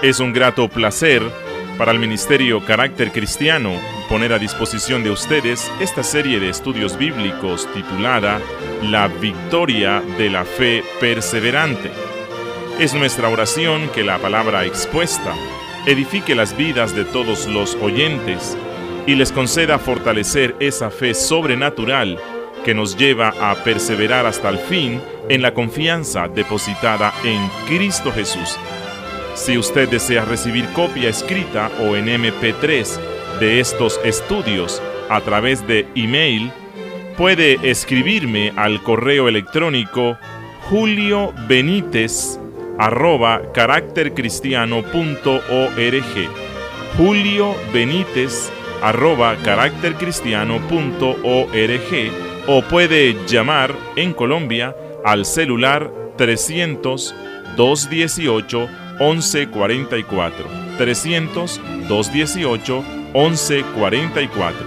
Es un grato placer para el Ministerio Carácter Cristiano poner a disposición de ustedes esta serie de estudios bíblicos titulada La victoria de la fe perseverante. Es nuestra oración que la palabra expuesta edifique las vidas de todos los oyentes y les conceda fortalecer esa fe sobrenatural que nos lleva a perseverar hasta el fin en la confianza depositada en Cristo Jesús. Si usted desea recibir copia escrita o en MP3 de estos estudios a través de email, puede escribirme al correo electrónico juliobenitez@caractercristiano.org juliobenitez@caractercristiano.org o puede llamar en Colombia al celular 300-218-1144 300-218-1144.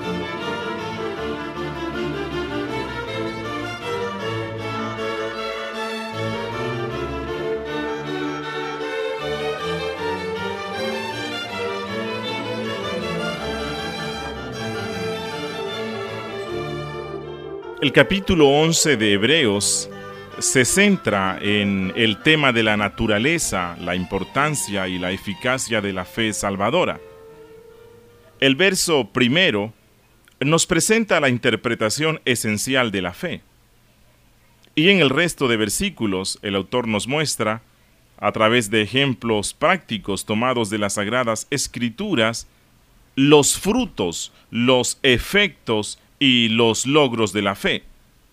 El capítulo 11 de Hebreos se centra en el tema de la naturaleza, la importancia y la eficacia de la fe salvadora. El verso primero nos presenta la interpretación esencial de la fe. Y en el resto de versículos, el autor nos muestra, a través de ejemplos prácticos tomados de las Sagradas Escrituras, los frutos, los efectos y los logros de la fe.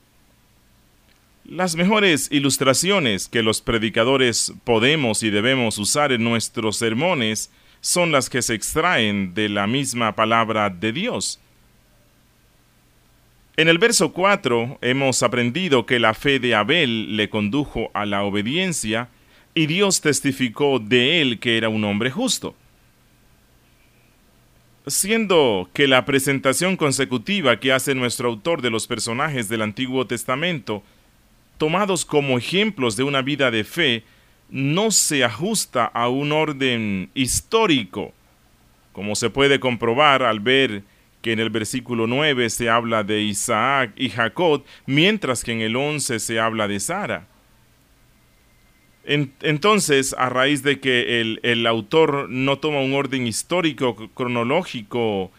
Las mejores ilustraciones que los predicadores podemos y debemos usar en nuestros sermones son las que se extraen de la misma palabra de Dios. En el verso 4 hemos aprendido que la fe de Abel le condujo a la obediencia y Dios testificó de él que era un hombre justo. Siendo que la presentación consecutiva que hace nuestro autor de los personajes del Antiguo Testamento, tomados como ejemplos de una vida de fe, no se ajusta a un orden histórico, como se puede comprobar al ver que en el versículo 9 se habla de Isaac y Jacob, mientras que en el 11 se habla de Sara. Entonces, a raíz de que el autor no toma un orden histórico, cronológico,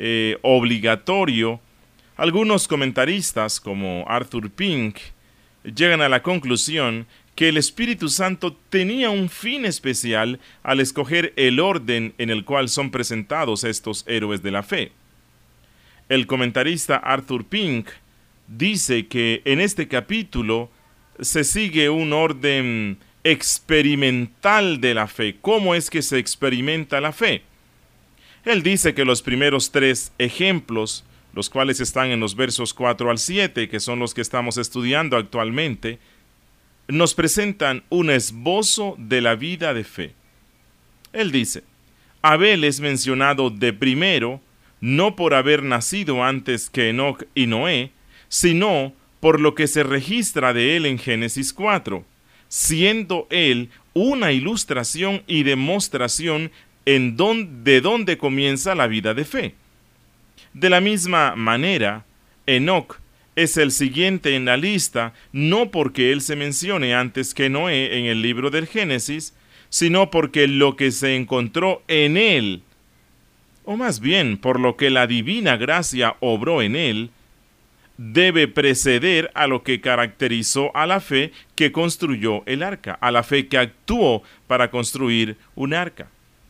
obligatorio, algunos comentaristas, como Arthur Pink, llegan a la conclusión que el Espíritu Santo tenía un fin especial al escoger el orden en el cual son presentados estos héroes de la fe. El comentarista Arthur Pink dice que en este capítulo se sigue un orden experimental de la fe. ¿Cómo es que se experimenta la fe? Él dice que los primeros 3 ejemplos, los cuales están en los versos 4 al 7, que son los que estamos estudiando actualmente, nos presentan un esbozo de la vida de fe. Él dice, Abel es mencionado de primero, no por haber nacido antes que Enoc y Noé, sino por lo que se registra de él en Génesis 4, siendo él una ilustración y demostración de dónde comienza la vida de fe. De la misma manera, Enoc es el siguiente en la lista, no porque él se mencione antes que Noé en el libro del Génesis, sino porque lo que se encontró en él, o más bien por lo que la divina gracia obró en él, debe preceder a lo que caracterizó a la fe que construyó el arca, a la fe que actuó para construir un arca.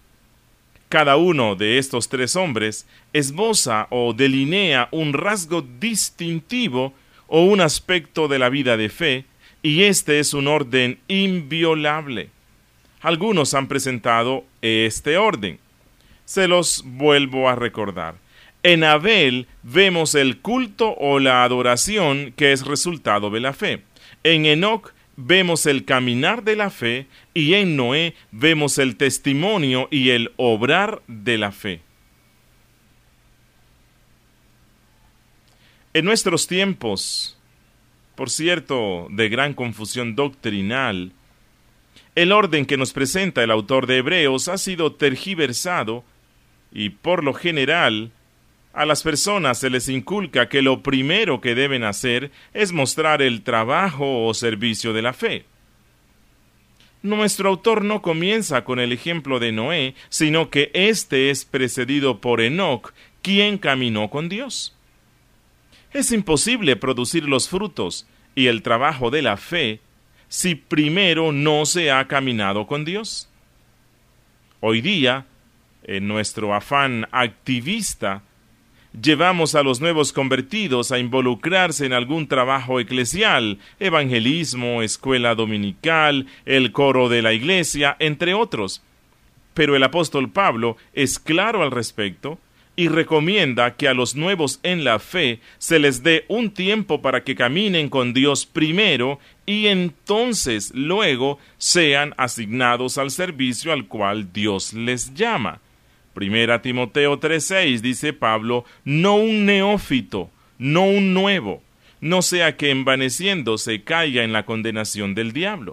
Cada uno de estos 3 hombres esboza o delinea un rasgo distintivo o un aspecto de la vida de fe, y este es un orden inviolable. Algunos han presentado este orden. Se los vuelvo a recordar. En Abel vemos el culto o la adoración que es resultado de la fe. En Enoc vemos el caminar de la fe y en Noé vemos el testimonio y el obrar de la fe. En nuestros tiempos, por cierto, de gran confusión doctrinal, El orden que nos presenta el autor de Hebreos ha sido tergiversado y, por lo general, a las personas se les inculca que lo primero que deben hacer es mostrar el trabajo o servicio de la fe. Nuestro autor no comienza con el ejemplo de Noé, sino que éste es precedido por Enoc, quien caminó con Dios. Es imposible producir los frutos y el trabajo de la fe si primero no se ha caminado con Dios. Hoy día, en nuestro afán activista, llevamos a los nuevos convertidos a involucrarse en algún trabajo eclesial, evangelismo, escuela dominical, el coro de la iglesia, entre otros. Pero el apóstol Pablo es claro al respecto y recomienda que a los nuevos en la fe se les dé un tiempo para que caminen con Dios primero y entonces luego sean asignados al servicio al cual Dios les llama. Primera Timoteo 3:6 dice Pablo, no un neófito, no un nuevo, no sea que envaneciéndose caiga en la condenación del diablo.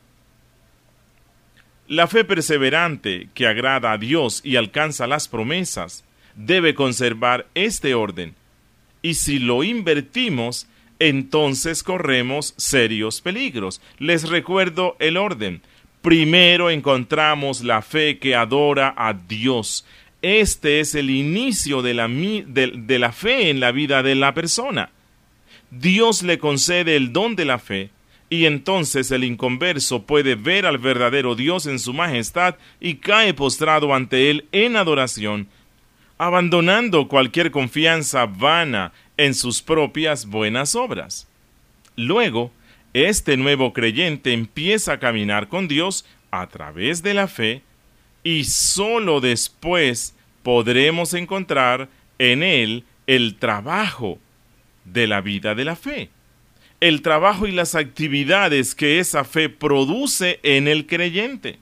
La fe perseverante que agrada a Dios y alcanza las promesas debe conservar este orden, y si lo invertimos, entonces corremos serios peligros. Les recuerdo el orden. Primero encontramos la fe que adora a Dios. Este es el inicio de la fe en la vida de la persona. Dios le concede el don de la fe, y entonces el inconverso puede ver al verdadero Dios en su majestad y cae postrado ante él en adoración, abandonando cualquier confianza vana en sus propias buenas obras. Luego, este nuevo creyente empieza a caminar con Dios a través de la fe, y sólo después podremos encontrar en él el trabajo de la vida de la fe, el trabajo y las actividades que esa fe produce en el creyente.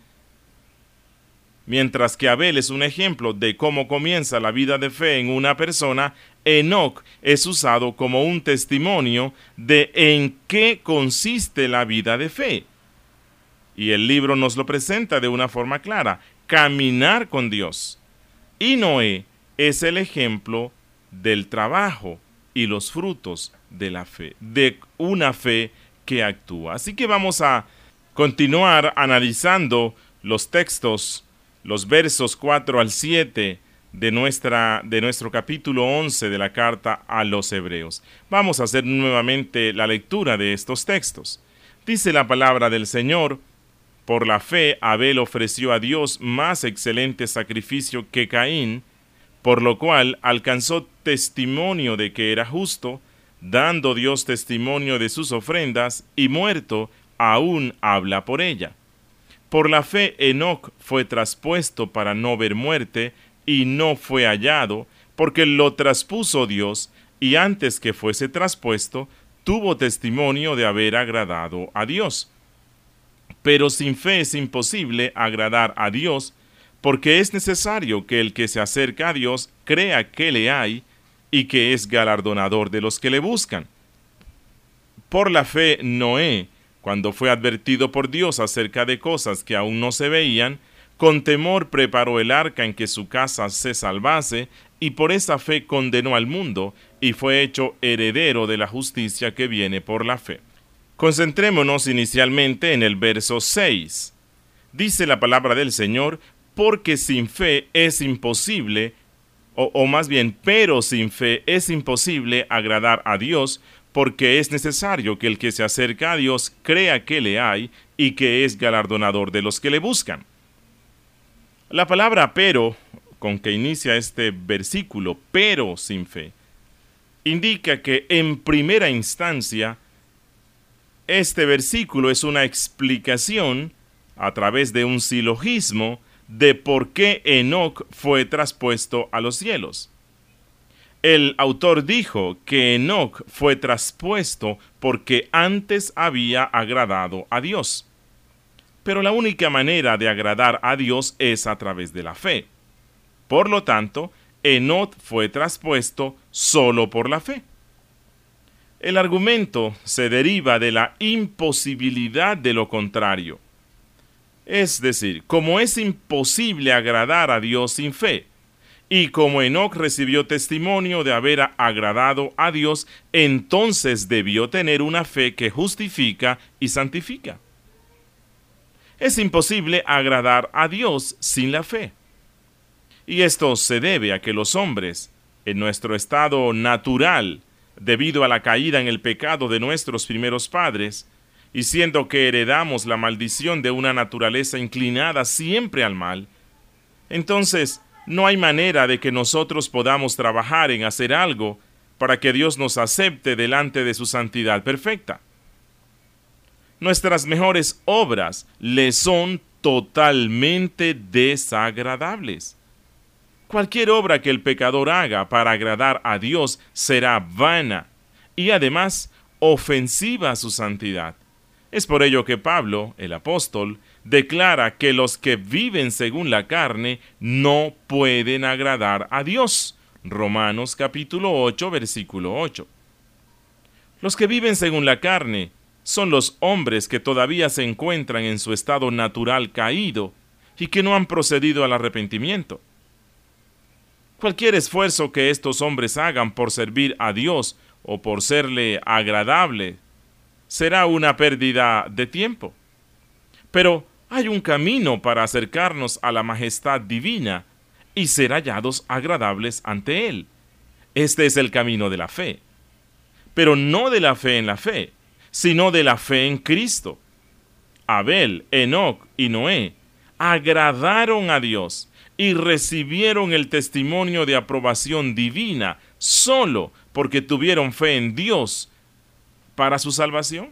Mientras que Abel es un ejemplo de cómo comienza la vida de fe en una persona, Enoc es usado como un testimonio de en qué consiste la vida de fe. Y el libro nos lo presenta de una forma clara: caminar con Dios. Y Noé es el ejemplo del trabajo y los frutos de la fe, de una fe que actúa. Así que vamos a continuar analizando los textos, los versos 4 al 7 de nuestro capítulo 11 de la carta a los Hebreos. Vamos a hacer nuevamente la lectura de estos textos. Dice la palabra del Señor: por la fe Abel ofreció a Dios más excelente sacrificio que Caín, por lo cual alcanzó testimonio de que era justo, dando Dios testimonio de sus ofrendas, y muerto aún habla por ella. Por la fe Enoc fue traspuesto para no ver muerte, y no fue hallado, porque lo traspuso Dios, y antes que fuese traspuesto, tuvo testimonio de haber agradado a Dios. Pero sin fe es imposible agradar a Dios, porque es necesario que el que se acerca a Dios crea que le hay, y que es galardonador de los que le buscan. Por la fe Noé, cuando fue advertido por Dios acerca de cosas que aún no se veían, con temor preparó el arca en que su casa se salvase, y por esa fe condenó al mundo, y fue hecho heredero de la justicia que viene por la fe. Concentrémonos inicialmente en el verso 6. Dice la palabra del Señor: porque sin fe es imposible, o más bien, pero sin fe es imposible agradar a Dios, porque es necesario que el que se acerca a Dios crea que le hay, y que es galardonador de los que le buscan. La palabra pero, con que inicia este versículo, pero sin fe, indica que en primera instancia este versículo es una explicación, a través de un silogismo, de por qué Enoc fue traspuesto a los cielos. El autor dijo que Enoc fue traspuesto porque antes había agradado a Dios. Pero la única manera de agradar a Dios es a través de la fe. Por lo tanto, Enoc fue traspuesto solo por la fe. El argumento se deriva de la imposibilidad de lo contrario. Es decir, como es imposible agradar a Dios sin fe, y como Enoc recibió testimonio de haber agradado a Dios, entonces debió tener una fe que justifica y santifica. Es imposible agradar a Dios sin la fe. Y esto se debe a que los hombres, en nuestro estado natural, debido a la caída en el pecado de nuestros primeros padres, y siendo que heredamos la maldición de una naturaleza inclinada siempre al mal, entonces no hay manera de que nosotros podamos trabajar en hacer algo para que Dios nos acepte delante de su santidad perfecta. Nuestras mejores obras le son totalmente desagradables. Cualquier obra que el pecador haga para agradar a Dios será vana y además ofensiva a su santidad. Es por ello que Pablo, el apóstol, declara que los que viven según la carne no pueden agradar a Dios. Romanos capítulo 8, versículo 8. Los que viven según la carne son los hombres que todavía se encuentran en su estado natural caído y que no han procedido al arrepentimiento. Cualquier esfuerzo que estos hombres hagan por servir a Dios o por serle agradable será una pérdida de tiempo. Pero hay un camino para acercarnos a la majestad divina y ser hallados agradables ante Él. Este es el camino de la fe. Pero no de la fe en la fe, sino de la fe en Cristo. Abel, Enoc y Noé agradaron a Dios y recibieron el testimonio de aprobación divina solo porque tuvieron fe en Dios para su salvación.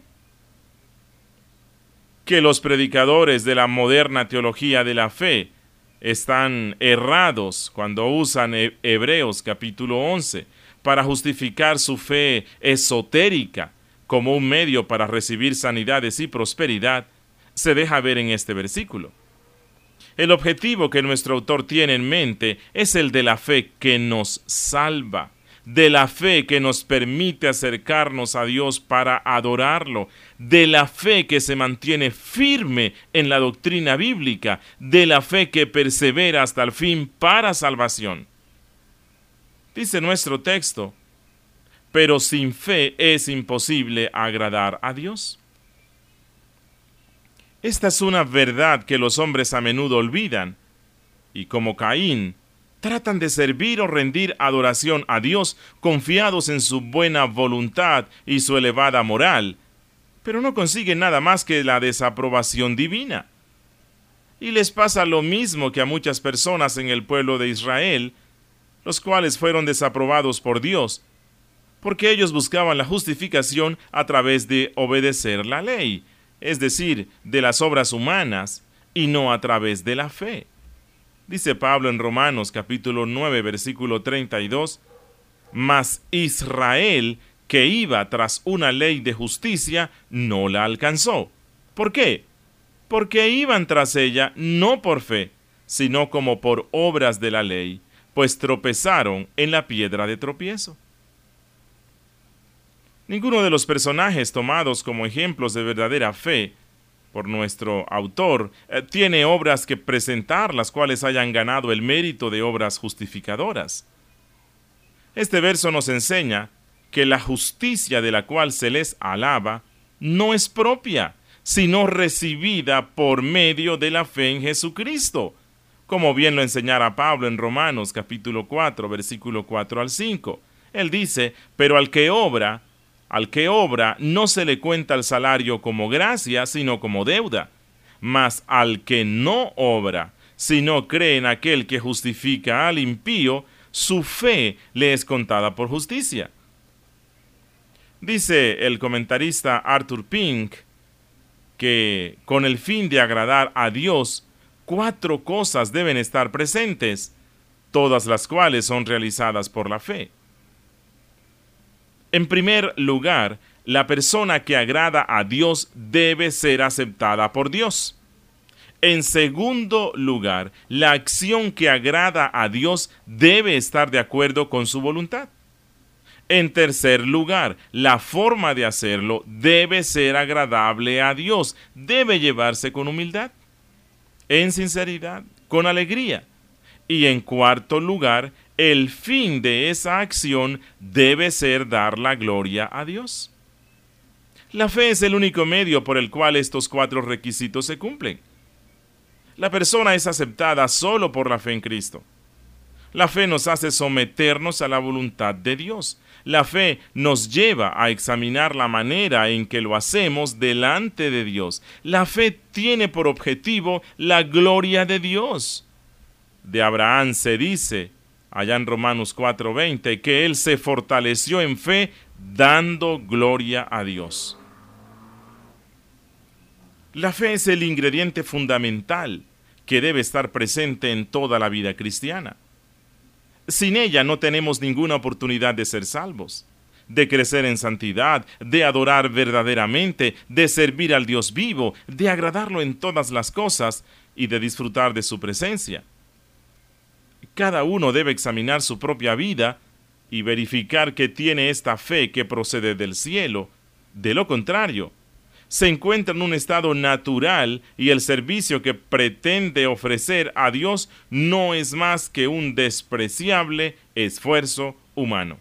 Que los predicadores de la moderna teología de la fe están errados cuando usan Hebreos capítulo 11 para justificar su fe esotérica como un medio para recibir sanidades y prosperidad, se deja ver en este versículo. El objetivo que nuestro autor tiene en mente es el de la fe que nos salva, de la fe que nos permite acercarnos a Dios para adorarlo, de la fe que se mantiene firme en la doctrina bíblica, de la fe que persevera hasta el fin para salvación. Dice nuestro texto, pero sin fe es imposible agradar a Dios. Esta es una verdad que los hombres a menudo olvidan, y como Caín, tratan de servir o rendir adoración a Dios confiados en su buena voluntad y su elevada moral, pero no consiguen nada más que la desaprobación divina. Y les pasa lo mismo que a muchas personas en el pueblo de Israel, los cuales fueron desaprobados por Dios, porque ellos buscaban la justificación a través de obedecer la ley, es decir, de las obras humanas, y no a través de la fe. Dice Pablo en Romanos capítulo 9, versículo 32, mas Israel, que iba tras una ley de justicia, no la alcanzó. ¿Por qué? Porque iban tras ella no por fe, sino como por obras de la ley, pues tropezaron en la piedra de tropiezo. Ninguno de los personajes tomados como ejemplos de verdadera fe por nuestro autor tiene obras que presentar las cuales hayan ganado el mérito de obras justificadoras. Este verso nos enseña que la justicia de la cual se les alaba no es propia, sino recibida por medio de la fe en Jesucristo, como bien lo enseñara Pablo en Romanos capítulo 4, versículo 4 al 5. Él dice, pero al que obra no se le cuenta el salario como gracia, sino como deuda. Mas al que no obra, sino cree en aquel que justifica al impío, su fe le es contada por justicia. Dice el comentarista Arthur Pink que con el fin de agradar a Dios, 4 cosas deben estar presentes, todas las cuales son realizadas por la fe. En primer lugar, la persona que agrada a Dios debe ser aceptada por Dios. En segundo lugar, la acción que agrada a Dios debe estar de acuerdo con su voluntad. En tercer lugar, la forma de hacerlo debe ser agradable a Dios, debe llevarse con humildad. en sinceridad, con alegría. Y en cuarto lugar, el fin de esa acción debe ser dar la gloria a Dios. La fe es el único medio por el cual estos 4 requisitos se cumplen. La persona es aceptada solo por la fe en Cristo. La fe nos hace someternos a la voluntad de Dios. La fe nos lleva a examinar la manera en que lo hacemos delante de Dios. La fe tiene por objetivo la gloria de Dios. De Abraham se dice, allá en Romanos 4:20, que él se fortaleció en fe dando gloria a Dios. La fe es el ingrediente fundamental que debe estar presente en toda la vida cristiana. Sin ella no tenemos ninguna oportunidad de ser salvos, de crecer en santidad, de adorar verdaderamente, de servir al Dios vivo, de agradarlo en todas las cosas y de disfrutar de su presencia. Cada uno debe examinar su propia vida y verificar que tiene esta fe que procede del cielo. De lo contrario, se encuentra en un estado natural y el servicio que pretende ofrecer a Dios no es más que un despreciable esfuerzo humano.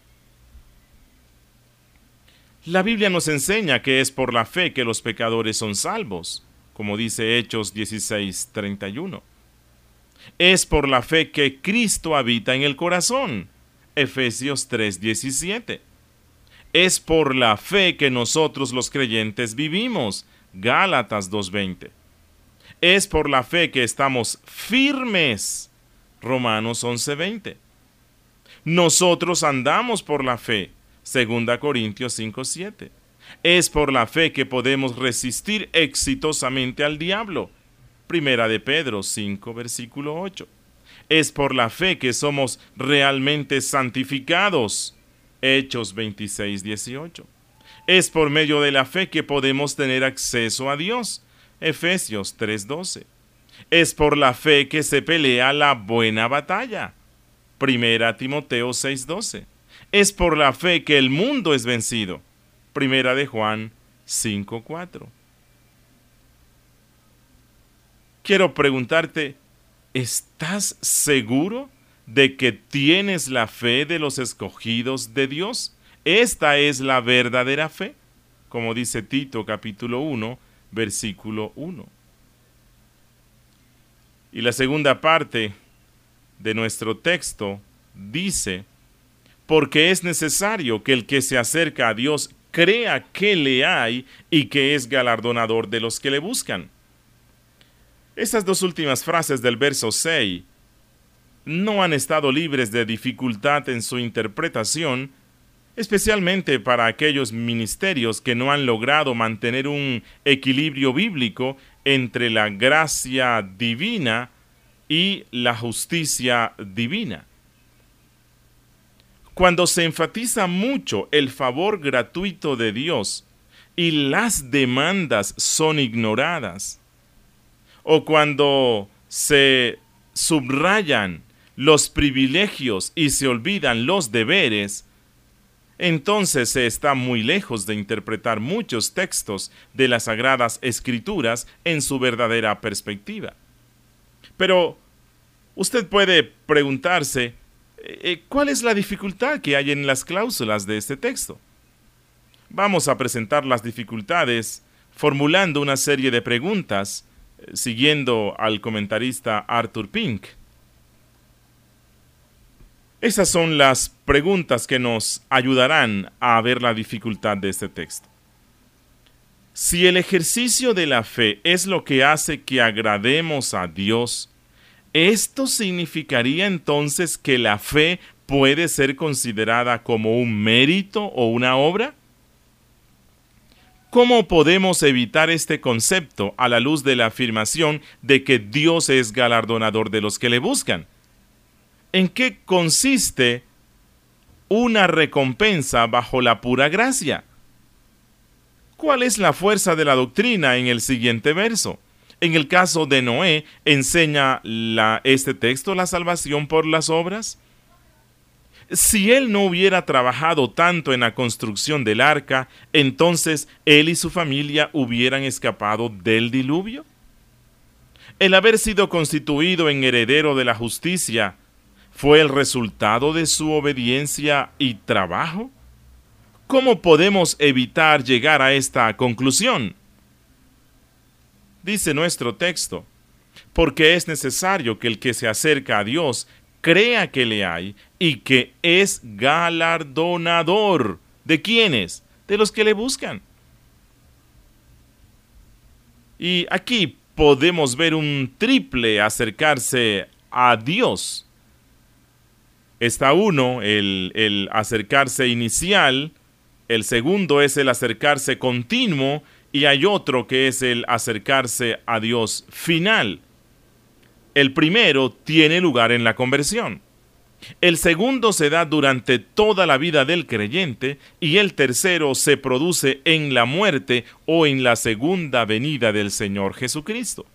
La Biblia nos enseña que es por la fe que los pecadores son salvos, como dice Hechos 16:31. Es por la fe que Cristo habita en el corazón, Efesios 3:17. Es por la fe que nosotros los creyentes vivimos, Gálatas 2:20. Es por la fe que estamos firmes, Romanos 11:20. Nosotros andamos por la fe, 2 Corintios 5:7. Es por la fe que podemos resistir exitosamente al diablo, 1 de Pedro 5, versículo 8. Es por la fe que somos realmente santificados, Hechos 26:18. Es por medio de la fe que podemos tener acceso a Dios, Efesios 3:12. Es por la fe que se pelea la buena batalla, 1 Timoteo 6:12. Es por la fe que el mundo es vencido, 1 de Juan 5:4. Quiero preguntarte, ¿estás seguro de que tienes la fe de los escogidos de Dios? Esta es la verdadera fe, como dice Tito capítulo 1, versículo 1. Y la segunda parte de nuestro texto dice, porque es necesario que el que se acerca a Dios crea que le hay y que es galardonador de los que le buscan. Estas dos últimas frases del verso 6 no han estado libres de dificultad en su interpretación, especialmente para aquellos ministerios que no han logrado mantener un equilibrio bíblico entre la gracia divina y la justicia divina. Cuando se enfatiza mucho el favor gratuito de Dios y las demandas son ignoradas, o cuando se subrayan los privilegios y se olvidan los deberes, entonces se está muy lejos de interpretar muchos textos de las Sagradas Escrituras en su verdadera perspectiva. Pero usted puede preguntarse, ¿cuál es la dificultad que hay en las cláusulas de este texto? Vamos a presentar las dificultades formulando una serie de preguntas, siguiendo al comentarista Arthur Pink. Esas son las preguntas que nos ayudarán a ver la dificultad de este texto. Si el ejercicio de la fe es lo que hace que agrademos a Dios, ¿esto significaría entonces que la fe puede ser considerada como un mérito o una obra? ¿Cómo podemos evitar este concepto a la luz de la afirmación de que Dios es galardonador de los que le buscan? ¿En qué consiste una recompensa bajo la pura gracia? ¿Cuál es la fuerza de la doctrina en el siguiente verso? En el caso de Noé, ¿enseña este texto la salvación por las obras? Si él no hubiera trabajado tanto en la construcción del arca, entonces él y su familia hubieran escapado del diluvio. El haber sido constituido en heredero de la justicia fue el resultado de su obediencia y trabajo. ¿Cómo podemos evitar llegar a esta conclusión? Dice nuestro texto, porque es necesario que el que se acerca a Dios crea que le hay y que es galardonador. ¿De quiénes? De los que le buscan. Y aquí podemos ver un triple acercarse a Dios. Está uno, el acercarse inicial, el segundo es el acercarse continuo, y hay otro que es el acercarse a Dios final. El primero tiene lugar en la conversión. El segundo se da durante toda la vida del creyente y el tercero se produce en la muerte o en la segunda venida del Señor Jesucristo.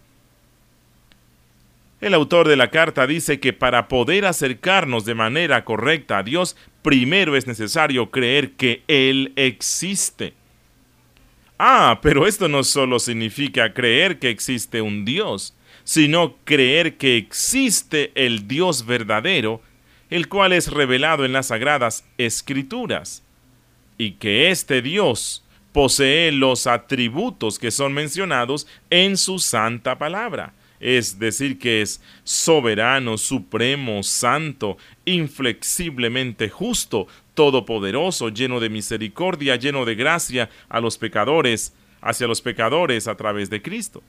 El autor de la carta dice que para poder acercarnos de manera correcta a Dios, primero es necesario creer que Él existe. Pero esto no solo significa creer que existe un Dios, sino creer que existe el Dios verdadero, el cual es revelado en las Sagradas Escrituras, y que este Dios posee los atributos que son mencionados en su santa palabra. Es decir, que es soberano, supremo, santo, inflexiblemente justo, todopoderoso, lleno de misericordia, lleno de gracia a los pecadores, hacia los pecadores a través de Cristo.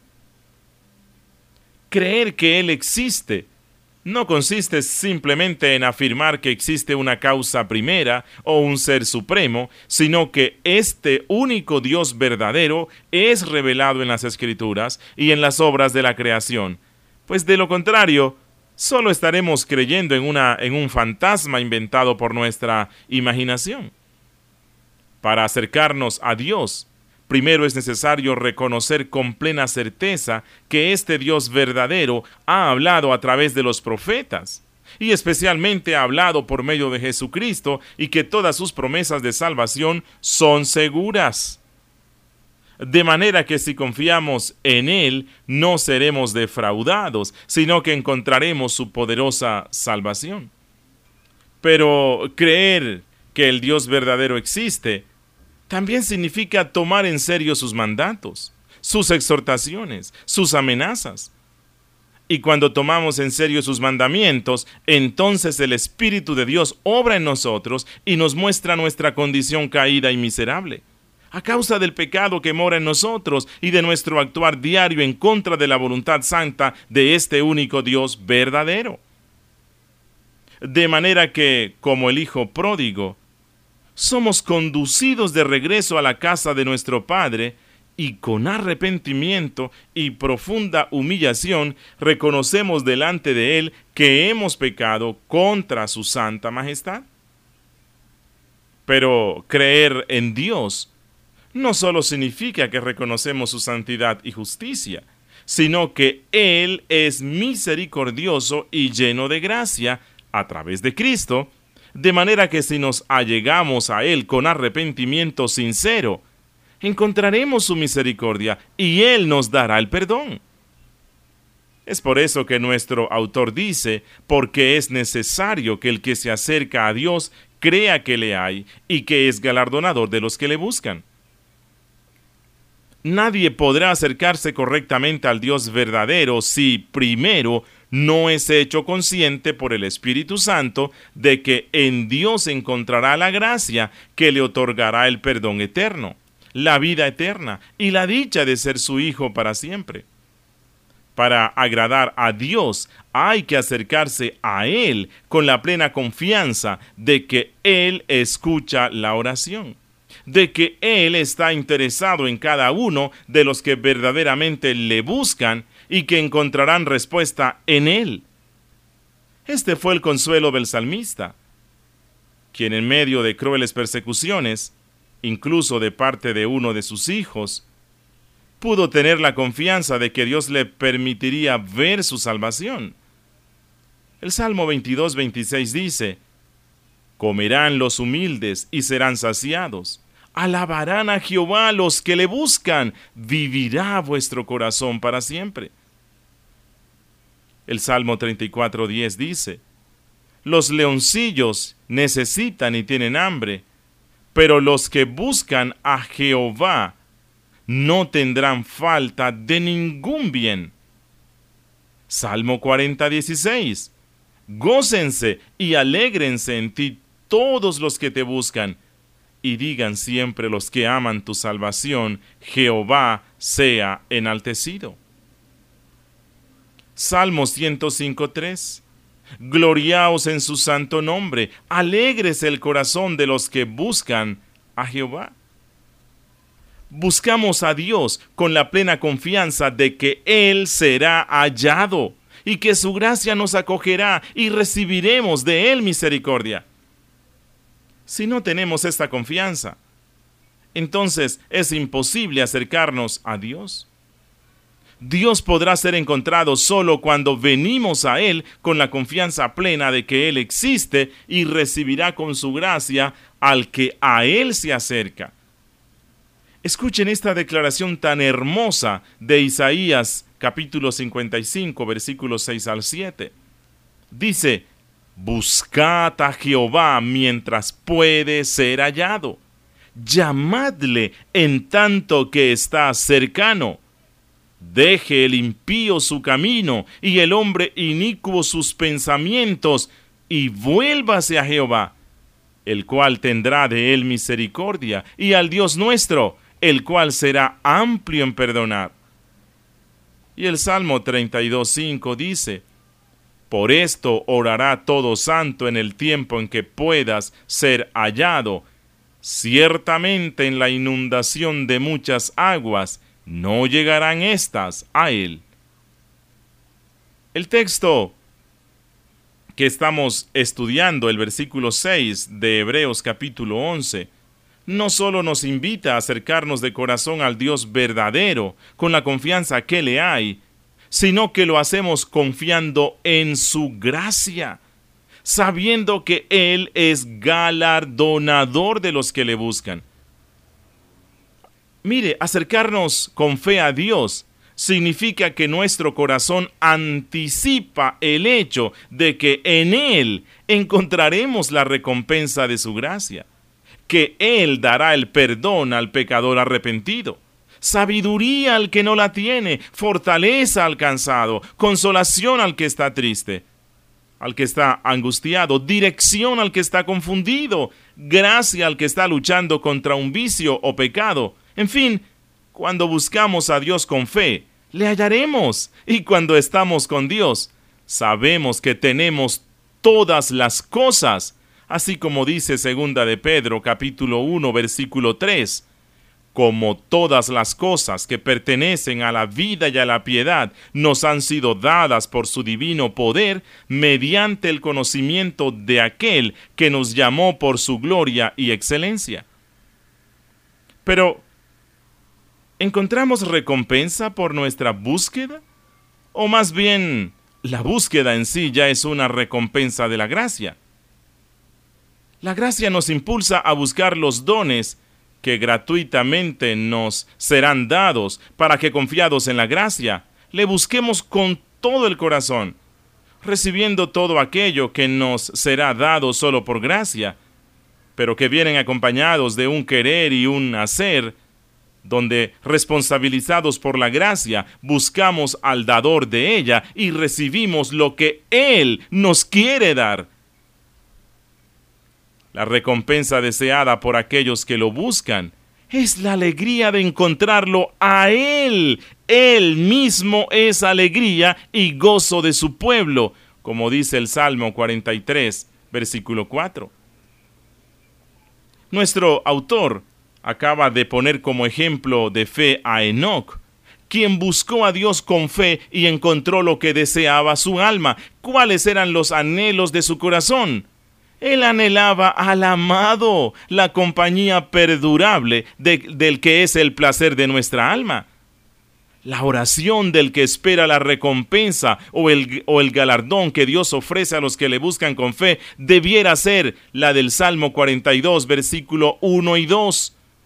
Creer que Él existe no consiste simplemente en afirmar que existe una causa primera o un ser supremo, sino que este único Dios verdadero es revelado en las Escrituras y en las obras de la creación. Pues de lo contrario, solo estaremos creyendo en un fantasma inventado por nuestra imaginación. Para acercarnos a Dios, primero es necesario reconocer con plena certeza que este Dios verdadero ha hablado a través de los profetas, y especialmente ha hablado por medio de Jesucristo, y que todas sus promesas de salvación son seguras. De manera que si confiamos en Él, no seremos defraudados, sino que encontraremos su poderosa salvación. Pero creer que el Dios verdadero existe también significa tomar en serio sus mandatos, sus exhortaciones, sus amenazas. Y cuando tomamos en serio sus mandamientos, entonces el Espíritu de Dios obra en nosotros y nos muestra nuestra condición caída y miserable, a causa del pecado que mora en nosotros y de nuestro actuar diario en contra de la voluntad santa de este único Dios verdadero. De manera que, como el Hijo pródigo, somos conducidos de regreso a la casa de nuestro Padre y con arrepentimiento y profunda humillación reconocemos delante de Él que hemos pecado contra su santa majestad. Pero creer en Dios no solo significa que reconocemos su santidad y justicia, sino que Él es misericordioso y lleno de gracia a través de Cristo, de manera que si nos allegamos a Él con arrepentimiento sincero, encontraremos su misericordia y Él nos dará el perdón. Es por eso que nuestro autor dice, porque es necesario que el que se acerca a Dios crea que le hay y que es galardonador de los que le buscan. Nadie podrá acercarse correctamente al Dios verdadero si primero no es hecho consciente por el Espíritu Santo de que en Dios encontrará la gracia que le otorgará el perdón eterno, la vida eterna y la dicha de ser su hijo para siempre. Para agradar a Dios hay que acercarse a Él con la plena confianza de que Él escucha la oración, de que Él está interesado en cada uno de los que verdaderamente le buscan y que encontrarán respuesta en Él. Este fue el consuelo del salmista, quien en medio de crueles persecuciones, incluso de parte de uno de sus hijos, pudo tener la confianza de que Dios le permitiría ver su salvación. El Salmo 22:26 dice: comerán los humildes y serán saciados. Alabarán a Jehová los que le buscan. Vivirá vuestro corazón para siempre. El Salmo 34:10 dice: los leoncillos necesitan y tienen hambre, pero los que buscan a Jehová no tendrán falta de ningún bien. Salmo 40:16: gócense y alégrense en ti todos los que te buscan, y digan siempre los que aman tu salvación: Jehová sea enaltecido. Salmo 105:3: gloriaos en su santo nombre, alégrese el corazón de los que buscan a Jehová. Buscamos a Dios con la plena confianza de que Él será hallado y que su gracia nos acogerá y recibiremos de Él misericordia. Si no tenemos esta confianza, entonces es imposible acercarnos a Dios. Dios podrá ser encontrado solo cuando venimos a Él con la confianza plena de que Él existe y recibirá con su gracia al que a Él se acerca. Escuchen esta declaración tan hermosa de Isaías capítulo 55, versículos 6 al 7. Dice: buscad a Jehová mientras puede ser hallado. Llamadle en tanto que está cercano. Deje el impío su camino y el hombre inicuo sus pensamientos, y vuélvase a Jehová, el cual tendrá de él misericordia, y al Dios nuestro, el cual será amplio en perdonar. Y el Salmo 32:5 dice: por esto orará todo santo en el tiempo en que puedas ser hallado. Ciertamente en la inundación de muchas aguas no llegarán éstas a él. El texto que estamos estudiando, el versículo 6 de Hebreos capítulo 11, no solo nos invita a acercarnos de corazón al Dios verdadero, con la confianza que le hay, sino que lo hacemos confiando en su gracia, sabiendo que Él es galardonador de los que le buscan. Mire, acercarnos con fe a Dios significa que nuestro corazón anticipa el hecho de que en Él encontraremos la recompensa de su gracia, que Él dará el perdón al pecador arrepentido, sabiduría al que no la tiene, fortaleza al cansado, consolación al que está triste, al que está angustiado, dirección al que está confundido, gracia al que está luchando contra un vicio o pecado. En fin, cuando buscamos a Dios con fe, le hallaremos. Y cuando estamos con Dios, sabemos que tenemos todas las cosas, así como dice 2 de Pedro, capítulo 1, versículo 3. Como todas las cosas que pertenecen a la vida y a la piedad nos han sido dadas por su divino poder, mediante el conocimiento de aquel que nos llamó por su gloria y excelencia. Pero, ¿encontramos recompensa por nuestra búsqueda? ¿O más bien, la búsqueda en sí ya es una recompensa de la gracia? La gracia nos impulsa a buscar los dones que gratuitamente nos serán dados para que, confiados en la gracia, le busquemos con todo el corazón, recibiendo todo aquello que nos será dado solo por gracia, pero que vienen acompañados de un querer y un hacer, donde, responsabilizados por la gracia, buscamos al dador de ella y recibimos lo que Él nos quiere dar. La recompensa deseada por aquellos que lo buscan es la alegría de encontrarlo a Él. Él mismo es alegría y gozo de su pueblo, como dice el Salmo 43, versículo 4. Nuestro autor acaba de poner como ejemplo de fe a Enoc, quien buscó a Dios con fe y encontró lo que deseaba su alma. ¿Cuáles eran los anhelos de su corazón? Él anhelaba al amado, la compañía perdurable del que es el placer de nuestra alma. La oración del que espera la recompensa o el galardón que Dios ofrece a los que le buscan con fe debiera ser la del Salmo 42, versículo 1 y 2.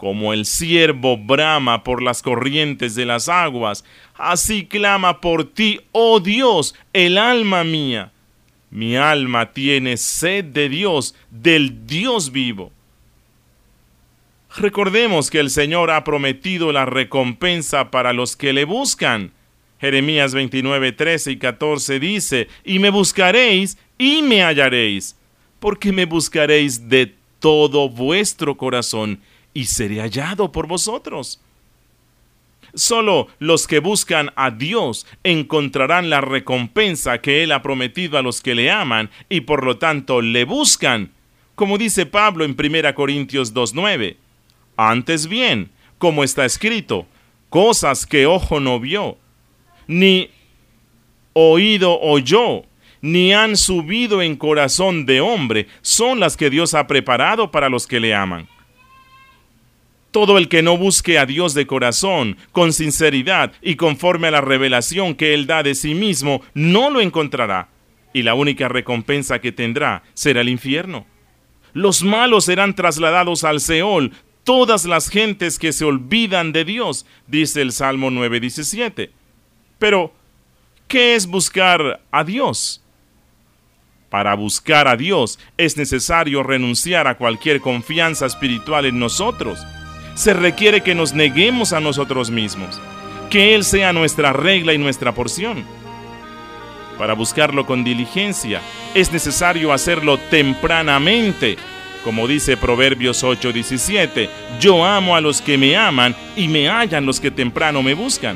Como el ciervo brama por las corrientes de las aguas, así clama por ti, oh Dios, el alma mía. Mi alma tiene sed de Dios, del Dios vivo. Recordemos que el Señor ha prometido la recompensa para los que le buscan. Jeremías 29, 13 y 14 dice: y me buscaréis y me hallaréis, porque me buscaréis de todo vuestro corazón, y seré hallado por vosotros. Solo los que buscan a Dios encontrarán la recompensa que Él ha prometido a los que le aman y por lo tanto le buscan, como dice Pablo en 1 Corintios 2:9. Antes bien, como está escrito, cosas que ojo no vio, ni oído oyó, ni han subido en corazón de hombre, son las que Dios ha preparado para los que le aman. Todo el que no busque a Dios de corazón, con sinceridad y conforme a la revelación que Él da de sí mismo, no lo encontrará, y la única recompensa que tendrá será el infierno. Los malos serán trasladados al Seol, todas las gentes que se olvidan de Dios, dice el Salmo 9:17. Pero, ¿qué es buscar a Dios? Para buscar a Dios es necesario renunciar a cualquier confianza espiritual en nosotros. Se requiere que nos neguemos a nosotros mismos, que Él sea nuestra regla y nuestra porción. Para buscarlo con diligencia, es necesario hacerlo tempranamente. Como dice Proverbios 8:17, yo amo a los que me aman y me hallan los que temprano me buscan.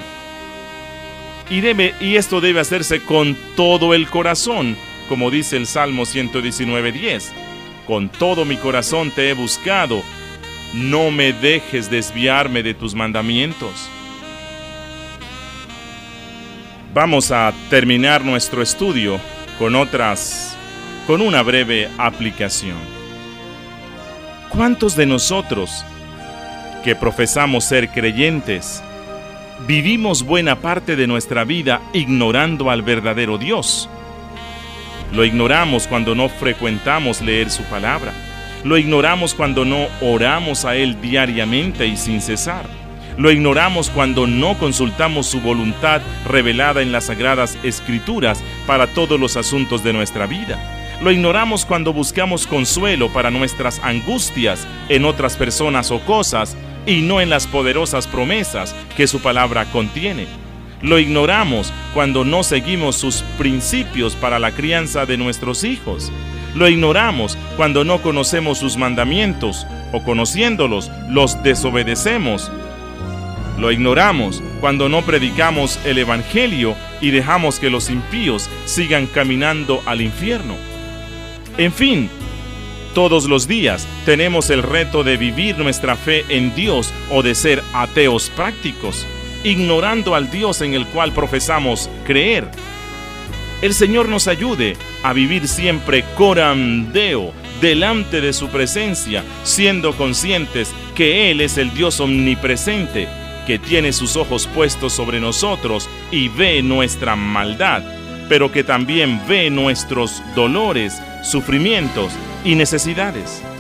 Y esto debe hacerse con todo el corazón, como dice el Salmo 119:10. Con todo mi corazón te he buscado, no me dejes desviarme de tus mandamientos. Vamos a terminar nuestro estudio con una breve aplicación. ¿Cuántos de nosotros que profesamos ser creyentes vivimos buena parte de nuestra vida ignorando al verdadero Dios? Lo ignoramos cuando no frecuentamos leer su palabra. Lo ignoramos cuando no oramos a Él diariamente y sin cesar. Lo ignoramos cuando no consultamos su voluntad revelada en las Sagradas Escrituras para todos los asuntos de nuestra vida. Lo ignoramos cuando buscamos consuelo para nuestras angustias en otras personas o cosas y no en las poderosas promesas que su palabra contiene. Lo ignoramos cuando no seguimos sus principios para la crianza de nuestros hijos. Lo ignoramos cuando no conocemos sus mandamientos o conociéndolos, los desobedecemos. Lo ignoramos cuando no predicamos el Evangelio y dejamos que los impíos sigan caminando al infierno. En fin, todos los días tenemos el reto de vivir nuestra fe en Dios o de ser ateos prácticos, ignorando al Dios en el cual profesamos creer. El Señor nos ayude a vivir siempre coram Deo, delante de su presencia, siendo conscientes que Él es el Dios omnipresente, que tiene sus ojos puestos sobre nosotros y ve nuestra maldad, pero que también ve nuestros dolores, sufrimientos y necesidades.